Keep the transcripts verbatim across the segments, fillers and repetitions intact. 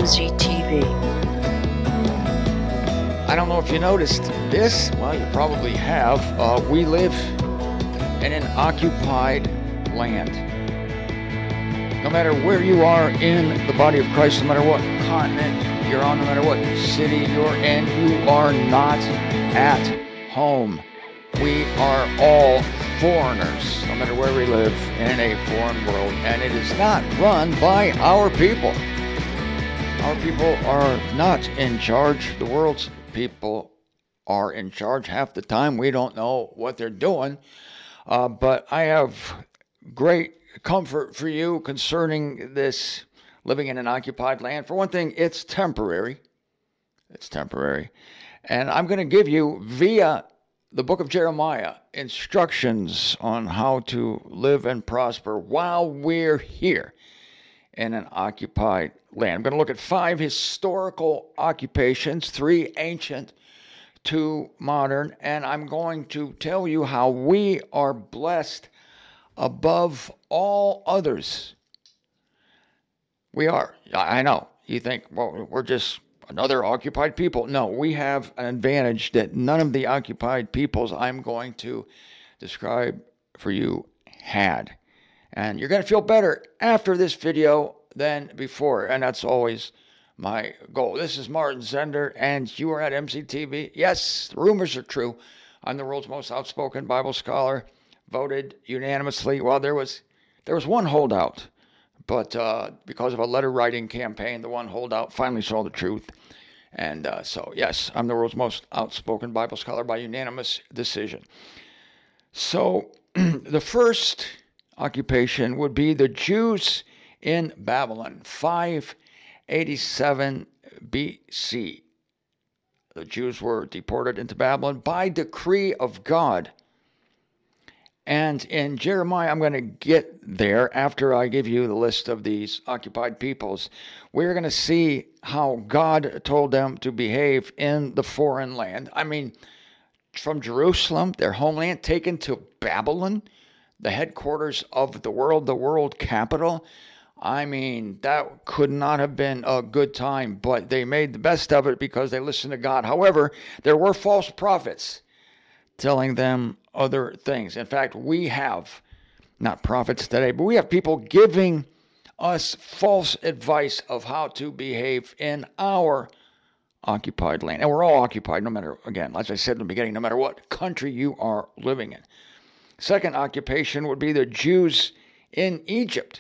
M Z T V. I don't know if you noticed this. Well, you probably have. Uh, we live in an occupied land. No matter where you are in the body of Christ, no matter what continent you're on, no matter what city you're in, you are not at home. We are all foreigners, no matter where we live in a foreign world, and it is not run by our people. Our people are not in charge. The world's people are in charge half the time. We don't know what they're doing, uh, but I have great comfort for you concerning this living in an occupied land. For one thing, it's temporary. It's temporary. And I'm going to give you, via the book of Jeremiah, instructions on how to live and prosper while we're here in an occupied land. I'm going to look at five historical occupations, three ancient, two modern, and I'm going to tell you how we are blessed above all others. We are. I know. You think, well, we're just another occupied people. No, we have an advantage that none of the occupied peoples I'm going to describe for you had. And you're going to feel better after this video than before. And that's always my goal. This is Martin Zender, and you are at M C T V. Yes, the rumors are true. I'm the world's most outspoken Bible scholar, voted unanimously. Well, there was there was one holdout. But uh, because of a letter writing campaign, the one holdout finally saw the truth. And uh, so, yes, I'm the world's most outspoken Bible scholar by unanimous decision. So the first occupation would be the Jews in Babylon, five eighty-seven B C. The Jews were deported into Babylon by decree of God. And in Jeremiah, I'm going to get there after I give you the list of these occupied peoples. We're going to see how God told them to behave in the foreign land. I mean, from Jerusalem, their homeland, taken to Babylon, the headquarters of the world, the world capital. I mean, that could not have been a good time, but they made the best of it because they listened to God. However, there were false prophets telling them other things. In fact, we have, not prophets today, but we have people giving us false advice of how to behave in our occupied land. And we're all occupied, no matter, again, as I said in the beginning, no matter what country you are living in. Second occupation would be the Jews in Egypt.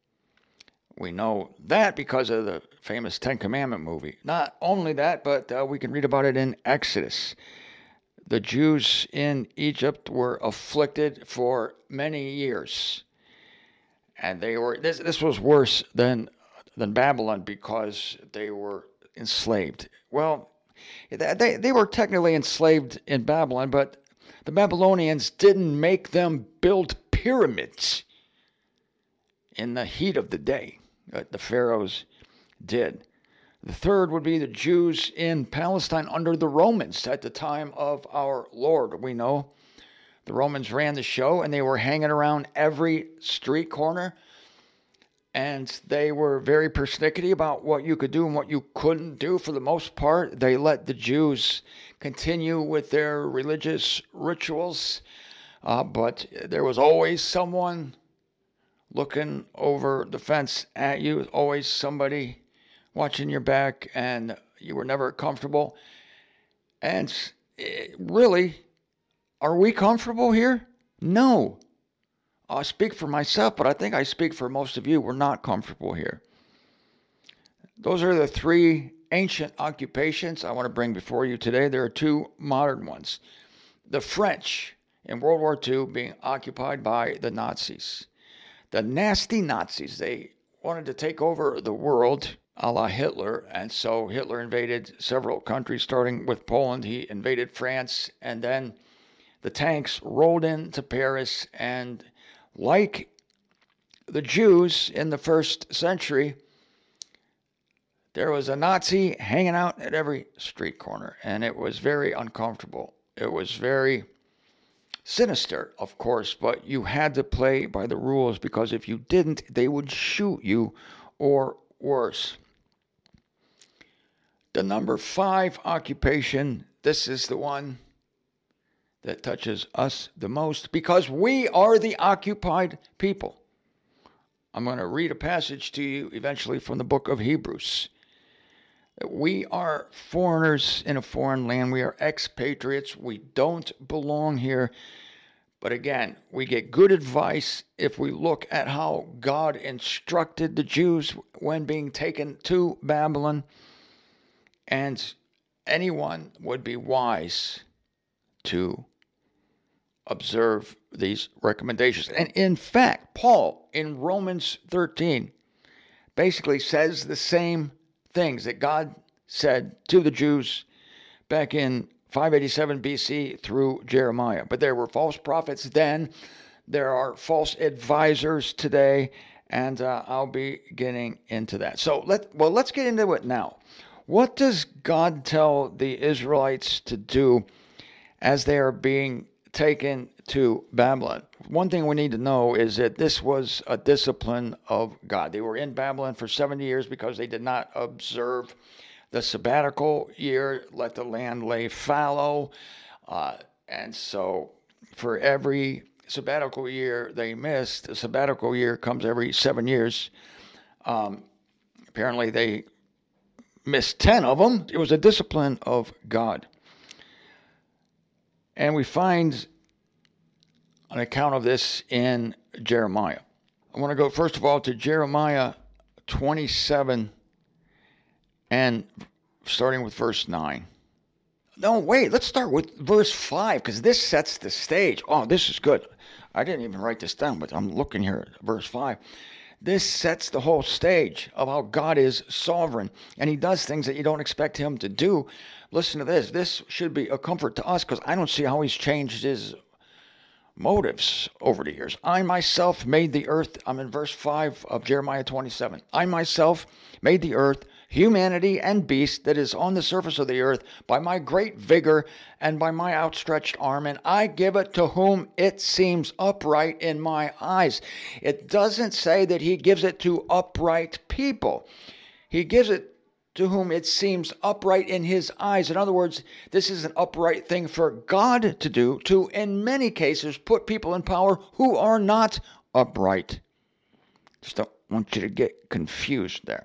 We know that because of the famous Ten Commandment movie. Not only that, but uh, we can read about it in Exodus. The Jews in Egypt were afflicted for many years. And they were this this was worse than than Babylon because they were enslaved. Well, they they were technically enslaved in Babylon, but the Babylonians didn't make them build pyramids in the heat of the day. The pharaohs did. The third would be the Jews in Palestine under the Romans at the time of our Lord. We know the Romans ran the show, and they were hanging around every street corner, and they were very persnickety about what you could do and what you couldn't do. For the most part, they let the Jews continue with their religious rituals, uh, but there was always someone looking over the fence at you, always somebody watching your back, and you were never comfortable. And really, are we comfortable here? No. I'll speak for myself, but I think I speak for most of you. We're not comfortable here. Those are the three ancient occupations I want to bring before you today. There are two modern ones. The French in World War Two being occupied by the Nazis. The nasty Nazis, they wanted to take over the world a la Hitler, and so Hitler invaded several countries, starting with Poland. He invaded France, and then the tanks rolled into Paris, and like the Jews in the first century, there was a Nazi hanging out at every street corner, and it was very uncomfortable. It was very sinister, of course, but you had to play by the rules, because if you didn't, they would shoot you, or worse. The number five occupation, this is the one that touches us the most because we are the occupied people. I'm going to read a passage to you eventually from the book of Hebrews. We are foreigners in a foreign land. We are expatriates. We don't belong here. But again, we get good advice if we look at how God instructed the Jews when being taken to Babylon. And anyone would be wise to observe these recommendations. And in fact, Paul in Romans thirteen basically says the same things that God said to the Jews back in five eighty-seven B C through Jeremiah. But there were false prophets then. There are false advisors today, and uh, I'll be getting into that. So let well, let's get into it now. What does God tell the Israelites to do as they are being taken to Babylon? One thing we need to know is that this was a discipline of God. They were in Babylon for seventy years because they did not observe the sabbatical year, let the land lay fallow. Uh, and so for every sabbatical year they missed, the sabbatical year comes every seven years. Um, apparently they missed ten of them. It was a discipline of God. And we find an account of this in Jeremiah. I want to go first of all to Jeremiah twenty-seven and starting with verse nine. No, wait, let's start with verse five because this sets the stage. Oh, this is good. I didn't even write this down, but I'm looking here at verse five. This sets the whole stage of how God is sovereign, and he does things that you don't expect him to do. Listen to this. This should be a comfort to us because I don't see how he's changed his motives over the years. I myself made the earth. I'm in verse five of Jeremiah twenty-seven. I myself made the earth, humanity and beast that is on the surface of the earth by my great vigor and by my outstretched arm, and I give it to whom it seems upright in my eyes. It doesn't say that he gives it to upright people. He gives it to whom it seems upright in his eyes. In other words, this is an upright thing for God to do, to, in many cases, put people in power who are not upright. Just don't want you to get confused there.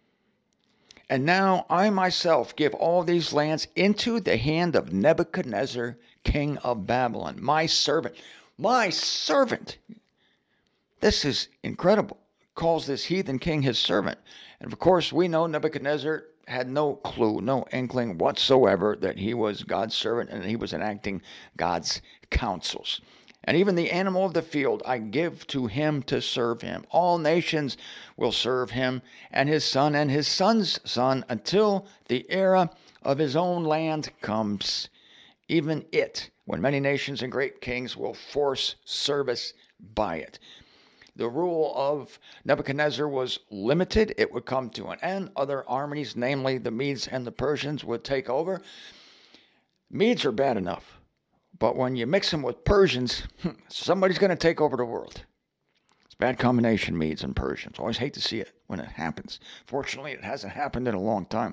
And now I myself give all these lands into the hand of Nebuchadnezzar, king of Babylon, my servant. My servant. This is incredible. Calls this heathen king his servant. And of course, we know Nebuchadnezzar had no clue, no inkling whatsoever that he was God's servant and he was enacting God's counsels. And even the animal of the field I give to him to serve him. All nations will serve him and his son and his son's son until the era of his own land comes. Even it, when many nations and great kings will force service by it. The rule of Nebuchadnezzar was limited. It would come to an end. Other armies, namely the Medes and the Persians, would take over. Medes are bad enough. But when you mix them with Persians, somebody's going to take over the world. It's a bad combination, Medes and Persians. Always hate to see it when it happens. Fortunately, it hasn't happened in a long time.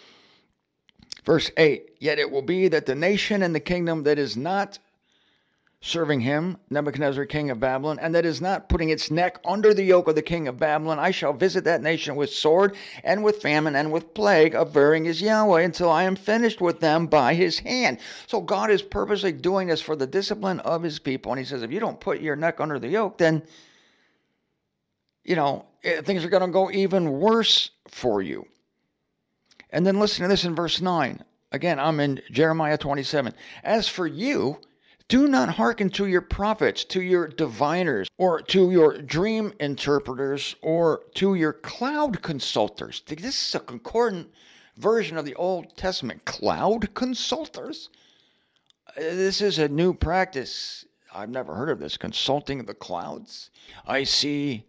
Verse eight, yet it will be that the nation and the kingdom that is not serving him, Nebuchadnezzar, king of Babylon, and that is not putting its neck under the yoke of the king of Babylon, I shall visit that nation with sword and with famine and with plague, averring his Yahweh, until I am finished with them by his hand. So God is purposely doing this for the discipline of his people. And he says, if you don't put your neck under the yoke, then, you know, things are going to go even worse for you. And then listen to this in verse nine. Again, I'm in Jeremiah twenty-seven. As for you, do not hearken to your prophets, to your diviners, or to your dream interpreters, or to your cloud consulters. This is a concordant version of the Old Testament. Cloud consulters? This is a new practice. I've never heard of this. Consulting the clouds. I see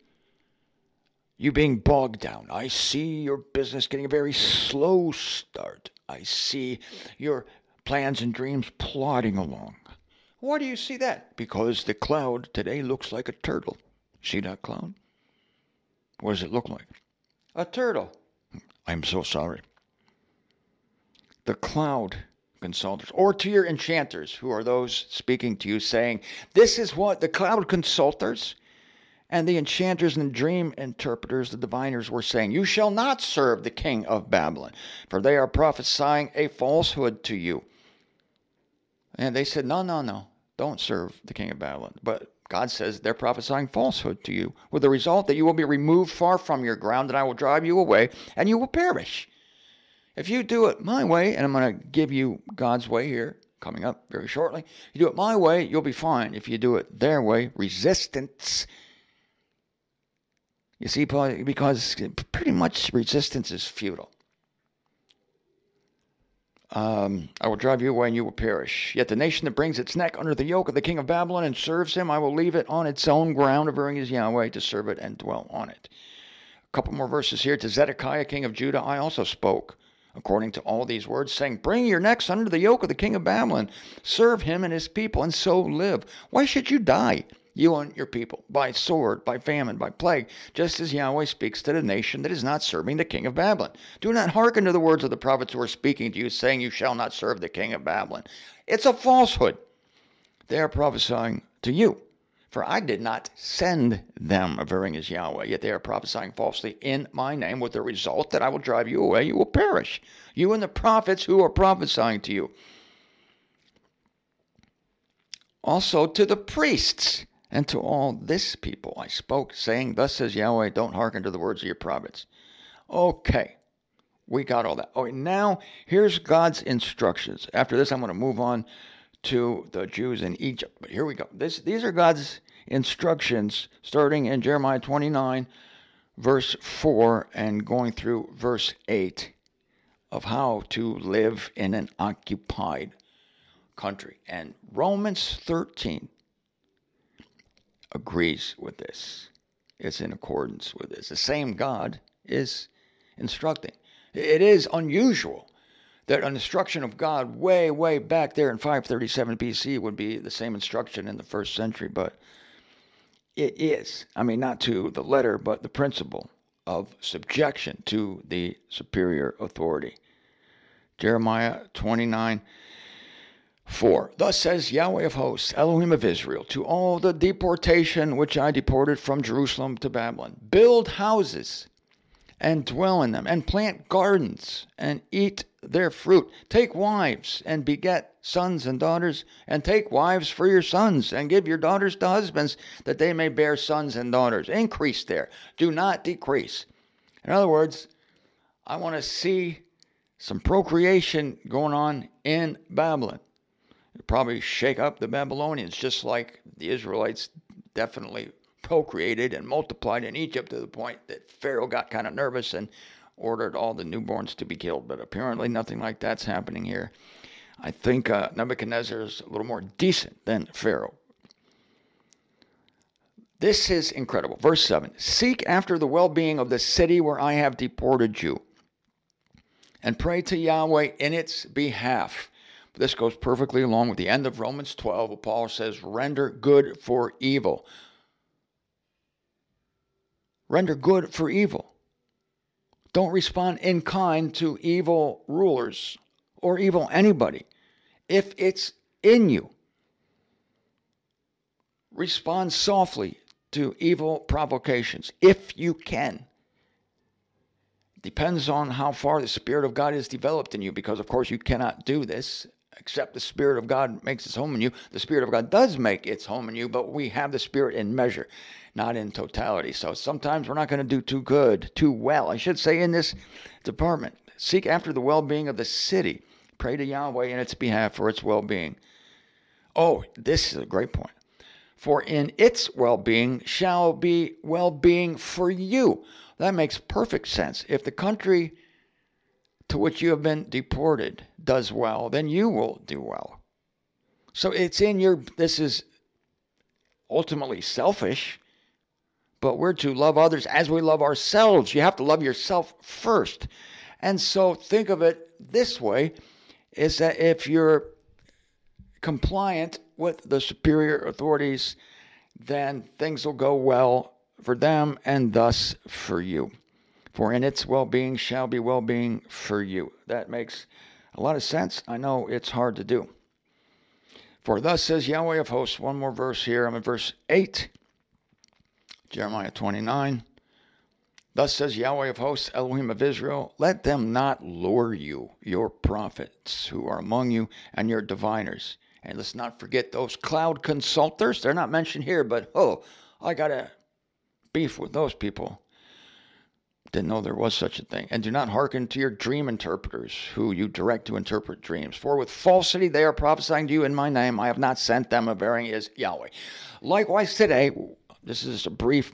you being bogged down. I see your business getting a very slow start. I see your plans and dreams plodding along. Why do you see that? Because the cloud today looks like a turtle. See that cloud? What does it look like? A turtle. I'm so sorry. the cloud consulters, or to your enchanters, who are those speaking to you, saying, this is what the cloud consulters and the enchanters and dream interpreters, the diviners, were saying. You shall not serve the king of Babylon, for they are prophesying a falsehood to you. And they said, no, no, no, don't serve the king of Babylon. But God says they're prophesying falsehood to you, with the result that you will be removed far from your ground, and I will drive you away, and you will perish. If you do it my way, and I'm going to give you God's way here, coming up very shortly, you do it my way, you'll be fine. If you do it their way, resistance. You see, because pretty much resistance is futile. Um, I will drive you away and you will perish. Yet the nation that brings its neck under the yoke of the king of Babylon and serves him, I will leave it on its own ground, averring his Yahweh, to serve it and dwell on it. A couple more verses here. To Zedekiah, king of Judah, I also spoke according to all these words, saying, bring your necks under the yoke of the king of Babylon, serve him and his people, and so live. Why should you die, you and your people, by sword, by famine, by plague, just as Yahweh speaks to the nation that is not serving the king of Babylon? Do not hearken to the words of the prophets who are speaking to you, saying, you shall not serve the king of Babylon. It's a falsehood. They are prophesying to you. For I did not send them, averring as Yahweh, yet they are prophesying falsely in my name, with the result that I will drive you away, you will perish, you and the prophets who are prophesying to you. Also to the priests and to all this people I spoke, saying, thus says Yahweh, don't hearken to the words of your prophets. Okay, we got all that. Oh, now here's God's instructions. After this, I'm going to move on to the Jews in Egypt. But here we go. This, these are God's instructions, starting in Jeremiah twenty-nine, verse four, and going through verse eight, of how to live in an occupied country. And Romans thirteen agrees with this. It's in accordance with this. The same God is instructing. It is unusual that an instruction of God way, way back there in five thirty-seven B C would be the same instruction in the first century, but it is. I mean, not to the letter, but the principle of subjection to the superior authority. Jeremiah twenty-nine, four. Thus says Yahweh of hosts, Elohim of Israel, to all the deportation which I deported from Jerusalem to Babylon, build houses and dwell in them, and plant gardens, and eat their fruit. Take wives, and beget sons and daughters, and take wives for your sons, and give your daughters to husbands, that they may bear sons and daughters. Increase there. Do not decrease. In other words, I want to see some procreation going on in Babylon. It'll probably shake up the Babylonians, just like the Israelites definitely procreated and multiplied in Egypt, to the point that Pharaoh got kind of nervous and ordered all the newborns to be killed. But apparently nothing like that's happening here. I think uh, Nebuchadnezzar is a little more decent than Pharaoh. This is incredible. Verse seven, seek after the well-being of the city where I have deported you, and pray to Yahweh in its behalf. This goes perfectly along with the end of Romans twelve, where Paul says, render good for evil. Render good for evil. Don't respond in kind to evil rulers or evil anybody. If it's in you, respond softly to evil provocations, if you can. Depends on how far the Spirit of God is developed in you, because, of course, you cannot do this except the Spirit of God makes its home in you. The Spirit of God does make its home in you, but we have the Spirit in measure, not in totality. So sometimes we're not going to do too good, too well, I should say, in this department. Seek after the well-being of the city. Pray to Yahweh in its behalf for its well-being. Oh, this is a great point. For in its well-being shall be well-being for you. That makes perfect sense. If the country to which you have been deported does well, then you will do well. So it's in your, this is ultimately selfish, but we're to love others as we love ourselves. You have to love yourself first. And so think of it this way, is that if you're compliant with the superior authorities, then things will go well for them and thus for you. For in its well-being shall be well-being for you. That makes a lot of sense. I know it's hard to do. For thus says Yahweh of hosts, one more verse here. I'm in verse eight, Jeremiah twenty-nine. Thus says Yahweh of hosts, Elohim of Israel, let them not lure you, your prophets who are among you, and your diviners. And let's not forget those cloud consulters. They're not mentioned here, but oh, I got a beef with those people. Didn't know there was such a thing. And do not hearken to your dream interpreters, who you direct to interpret dreams. For with falsity they are prophesying to you in my name. I have not sent them. Averring is Yahweh. Likewise today, this is a brief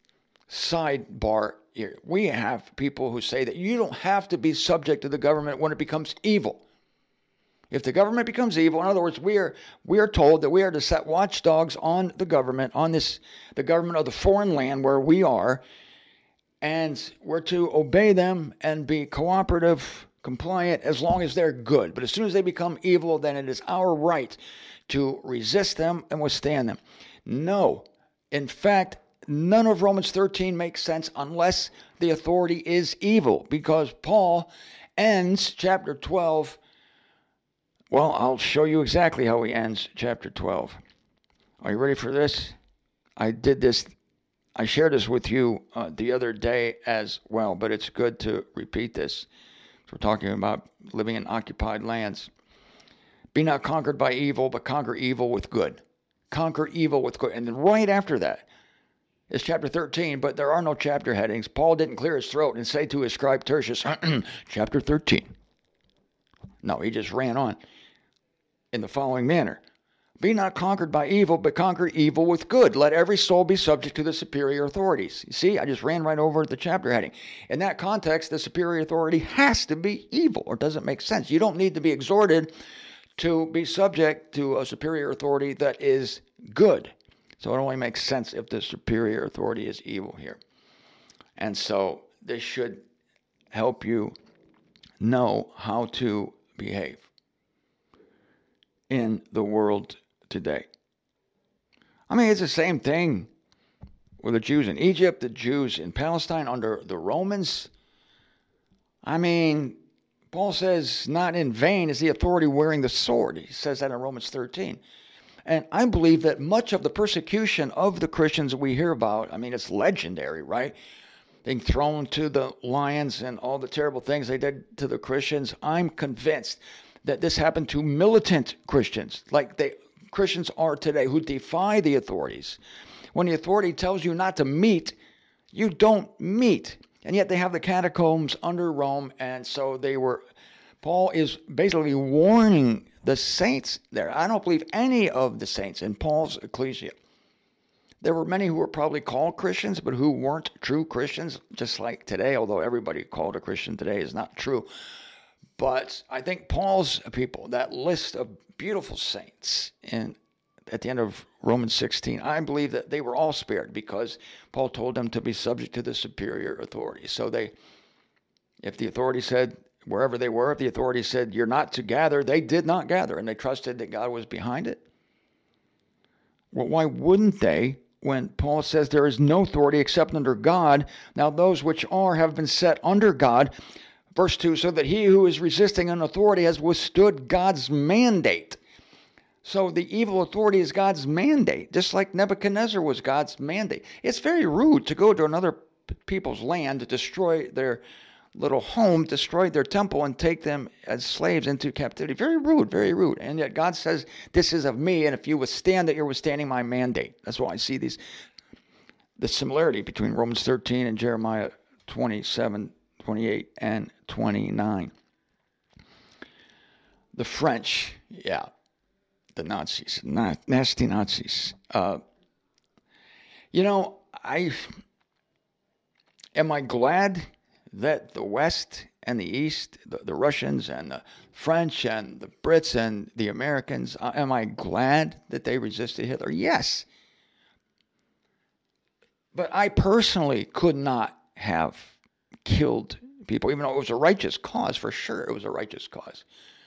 sidebar here. We have people who say that you don't have to be subject to the government when it becomes evil. If the government becomes evil, in other words, we are we are told that we are to set watchdogs on the government, on this the government of the foreign land where we are, and we're to obey them and be cooperative, compliant, as long as they're good. But as soon as they become evil, then it is our right to resist them and withstand them. No. In fact, none of Romans thirteen makes sense unless the authority is evil, because Paul ends chapter twelve. Well, I'll show you exactly how he ends chapter twelve. Are you ready for this? I did this, I shared this with you uh, the other day as well, but it's good to repeat this. We're talking about living in occupied lands. Be not conquered by evil, but conquer evil with good. Conquer evil with good. And then right after that is chapter thirteen, but there are no chapter headings. Paul didn't clear his throat and say to his scribe Tertius, chapter thirteen. No, he just ran on in the following manner. Be not conquered by evil, but conquer evil with good. Let every soul be subject to the superior authorities. You see, I just ran right over the chapter heading. In that context, the superior authority has to be evil, or it doesn't make sense. You don't need to be exhorted to be subject to a superior authority that is good. So it only makes sense if the superior authority is evil here. And so this should help you know how to behave in the world today. I mean, it's the same thing with the Jews in Egypt, the Jews in Palestine under the Romans. I mean, Paul says, not in vain is the authority wearing the sword. He says that in Romans thirteen. And I believe that much of the persecution of the Christians that we hear about, I mean, it's legendary, right? Being thrown to the lions and all the terrible things they did to the Christians. I'm convinced that this happened to militant Christians, like they Christians are today, who defy the authorities. When the authority tells you not to meet, you don't meet. And yet they have the catacombs under Rome, and so they were, Paul is basically warning the saints there. I don't believe any of the saints in Paul's ecclesia. There were many who were probably called Christians, but who weren't true Christians, just like today, although everybody called a Christian today is not true. But I think Paul's people, that list of beautiful saints in at the end of Romans sixteen, I believe that they were all spared because Paul told them to be subject to the superior authority. So they, if the authority said, wherever they were, if the authority said, you're not to gather, they did not gather, and they trusted that God was behind it. Well, why wouldn't they when Paul says there is no authority except under God? Now those which are have been set under God. Verse two, so that he who is resisting an authority has withstood God's mandate. So the evil authority is God's mandate, just like Nebuchadnezzar was God's mandate. It's very rude to go to another people's land to destroy their little home, destroy their temple, and take them as slaves into captivity. Very rude, very rude. And yet God says, this is of me, and if you withstand it, you're withstanding my mandate. That's why I see these, the similarity between Romans thirteen and Jeremiah twenty-seven, twenty-eight, and twenty-nine. The French, yeah, the Nazis, nasty Nazis. Uh, you know, I am I glad that the West and the East, the, the Russians and the French and the Brits and the Americans, uh, am I glad that they resisted Hitler? Yes. But I personally could not have killed people, even though it was a righteous cause. For sure it was a righteous cause.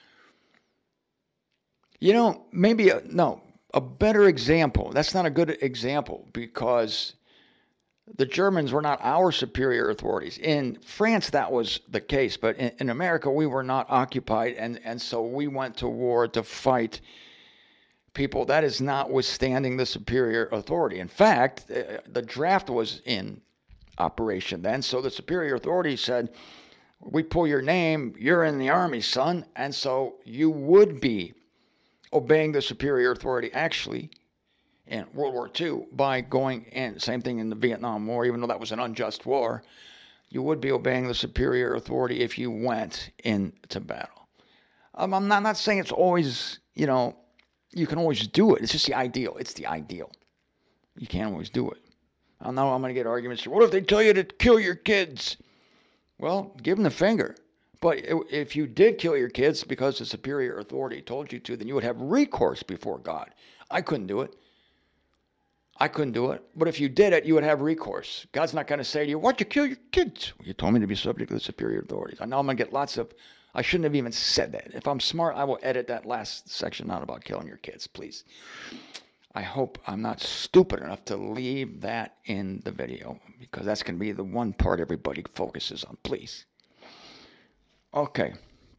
You know, maybe, a, no, a better example. That's not a good example because The Germans were not our superior authorities. In France, that was the case, but in, in America, we were not occupied, and, and so we went to war to fight people. That is notwithstanding the superior authority. In fact, uh, the draft was in operation then, so the superior authority said, we pull your name, you're in the army, son, and so you would be obeying the superior authority actually in World War Two by going in. Same thing in the Vietnam War, even though that was an unjust war. You would be obeying the superior authority if you went into battle. Um, I'm not, not saying it's always, you know, you can always do it. It's just the ideal. It's the ideal. You can't always do it. I know I'm going to get arguments. What if they tell you to kill your kids? Well, give them the finger. But if you did kill your kids because the superior authority told you to, then you would have recourse before God. I couldn't do it. I couldn't do it. But if you did it, you would have recourse. God's not going to say to you, why'd you kill your kids? Well, you told me to be subject to the superior authorities. I know I'm going to get lots of, I shouldn't have even said that. If I'm smart, I will edit that last section out about killing your kids, please. I hope I'm not stupid enough to leave that in the video, because that's going to be the one part everybody focuses on, please. Okay.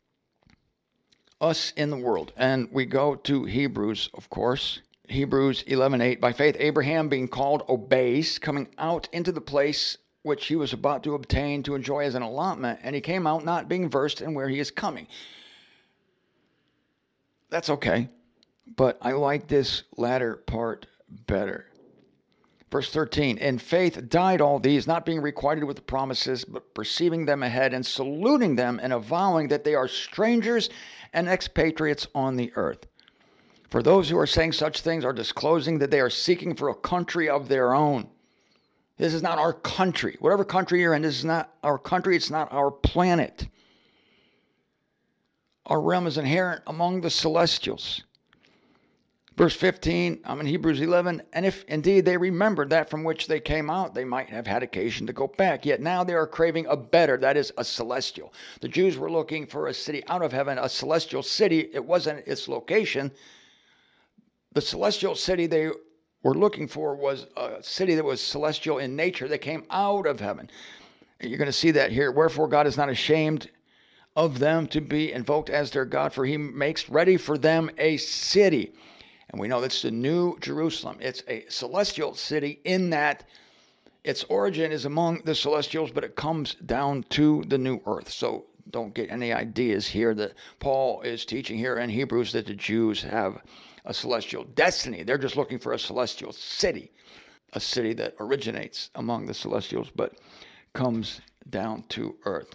Us in the world. And we go to Hebrews, of course. Hebrews eleven eight. By faith, Abraham, being called, obeys, coming out into the place which he was about to obtain to enjoy as an allotment, and he came out not being versed in where he is coming. That's okay. But I like this latter part better. Verse thirteen, in faith died all these, not being requited with the promises, but perceiving them ahead and saluting them and avowing that they are strangers and expatriates on the earth. For those who are saying such things are disclosing that they are seeking for a country of their own. This is not our country. Whatever country you're in, this is not our country. It's not our planet. Our realm is inherent among the celestials. Verse fifteen, I'm in Hebrews eleven, and if indeed they remembered that from which they came out, they might have had occasion to go back. Yet now they are craving a better, that is, a celestial. The Jews were looking for a city out of heaven, a celestial city. It wasn't its location. The celestial city they were looking for was a city that was celestial in nature, that came out of heaven. And you're going to see that here. Wherefore God is not ashamed of them to be invoked as their God, for he makes ready for them a city. And we know that's the New Jerusalem. It's a celestial city in that its origin is among the celestials, but it comes down to the new earth. So don't get any ideas here that Paul is teaching here in Hebrews that the Jews have a celestial destiny. They're just looking for a celestial city, a city that originates among the celestials, but comes down to earth.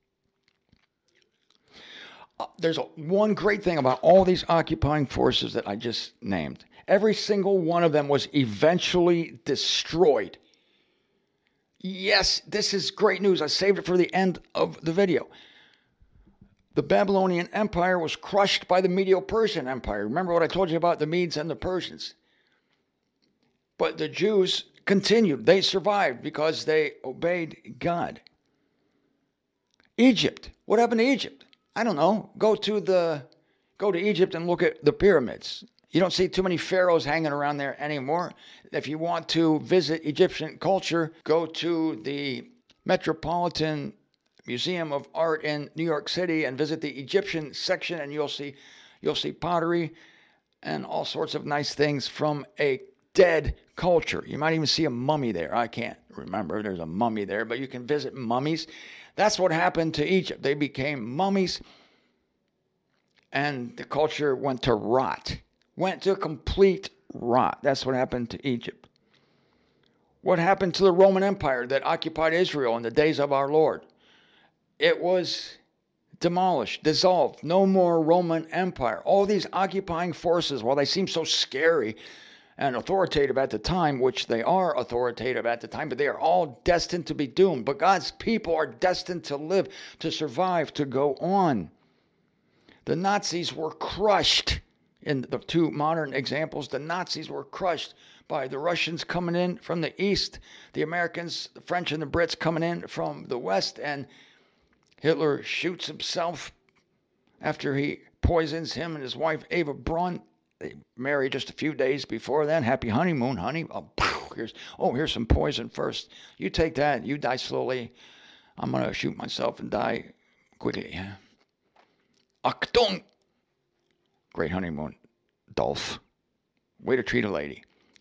Uh, there's a, one great thing about all these occupying forces that I just named. Every single one of them was eventually destroyed. Yes, this is great news. I saved it for the end of the video. The Babylonian Empire was crushed by the Medo-Persian Empire. Remember what I told you about the Medes and the Persians? But the Jews continued. They survived because they obeyed God. Egypt. What happened to Egypt? I don't know. Go to the go to Egypt and look at the pyramids. You don't see too many pharaohs hanging around there anymore. If you want to visit Egyptian culture, go to the Metropolitan Museum of Art in New York City and visit the Egyptian section, and you'll see you'll see pottery and all sorts of nice things from a dead culture. You might even see a mummy there. I can't remember. There's a mummy there, but you can visit mummies. That's what happened to Egypt. They became mummies, and the culture went to rot. Went to complete rot. That's what happened to Egypt. What happened to the Roman Empire that occupied Israel in the days of our Lord? It was demolished, dissolved. No more Roman Empire. All these occupying forces, while they seem so scary and authoritative at the time, which they are authoritative at the time, but they are all destined to be doomed. But God's people are destined to live, to survive, to go on. The Nazis were crushed. In the two modern examples, the Nazis were crushed by the Russians coming in from the east, the Americans, the French and the Brits coming in from the west, and Hitler shoots himself after he poisons him and his wife, Eva Braun. They married just a few days before then. Happy honeymoon, honey. Oh, here's, oh, here's some poison first. You take that, you die slowly. I'm going to shoot myself and die quickly. Achtung! Great honeymoon. Dolph. Way to treat a lady.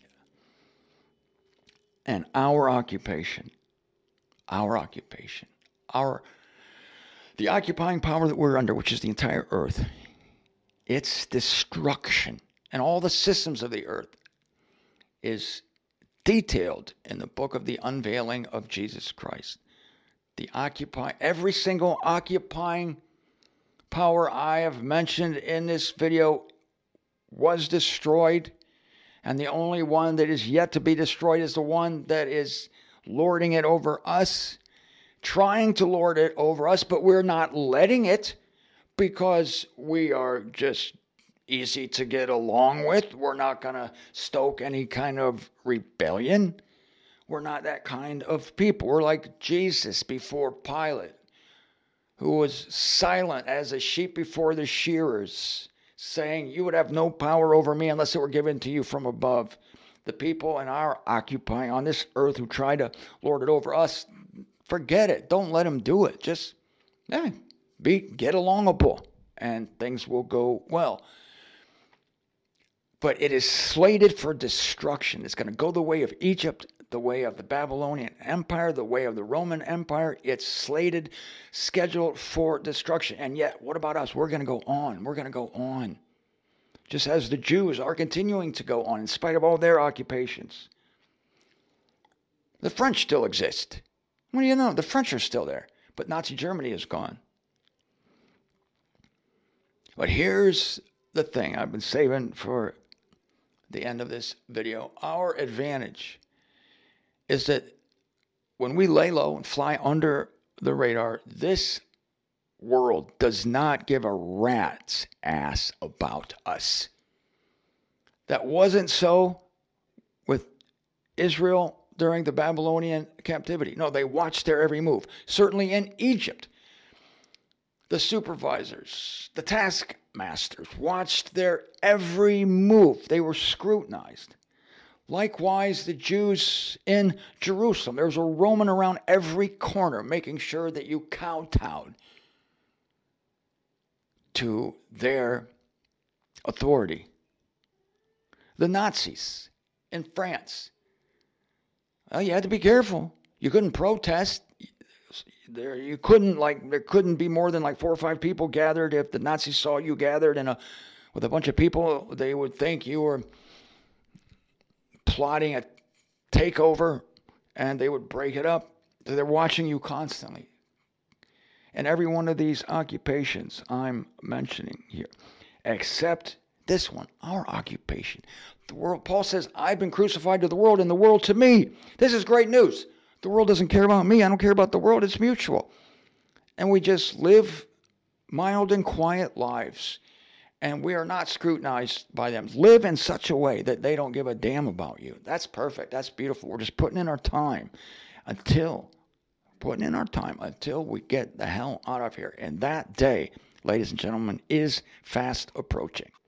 And our occupation, our occupation, our, the occupying power that we're under, which is the entire earth, its destruction and all the systems of the earth is detailed in the book of the unveiling of Jesus Christ. The occupy, every single occupying power I have mentioned in this video was destroyed, and the only one that is yet to be destroyed is the one that is lording it over us, trying to lord it over us, but we're not letting it because we are just easy to get along with. We're not going to stoke any kind of rebellion. We're not that kind of people. We're like Jesus before Pilate, who was silent as a sheep before the shearers, saying, you would have no power over me unless it were given to you from above. The people in our occupying on this earth who try to lord it over us, forget it. Don't let them do it. Just eh, be get alongable, and things will go well. But it is slated for destruction. It's going to go the way of Egypt, the way of the Babylonian Empire, the way of the Roman Empire. It's slated, scheduled for destruction. And yet, what about us? We're going to go on. We're going to go on. Just as the Jews are continuing to go on in spite of all their occupations. The French still exist. What do you know? The French are still there. But Nazi Germany is gone. But here's the thing I've been saving for the end of this video. Our advantage is that when we lay low and fly under the radar, this world does not give a rat's ass about us. That wasn't so with Israel during the Babylonian captivity. No, they watched their every move. Certainly in Egypt, the supervisors, the taskmasters watched their every move. They were scrutinized. Likewise, the Jews in Jerusalem. There was a Roman around every corner making sure that you kowtowed to their authority. The Nazis in France. Well, you had to be careful. You couldn't protest. There, you couldn't like there couldn't be more than like four or five people gathered. If the Nazis saw you gathered in a with a bunch of people, they would think you were plotting a takeover, and they would break it up. They're watching you constantly. And every one of these occupations I'm mentioning here, except this one, our occupation. The world, Paul says, I've been crucified to the world and the world to me. This is great news. The world doesn't care about me. I don't care about the world. It's mutual. And we just live mild and quiet lives. And we are not scrutinized by them. Live in such a way that they don't give a damn about you. That's perfect. That's beautiful. We're just putting in our time until, putting in our time until we get the hell out of here. And that day, ladies and gentlemen, is fast approaching.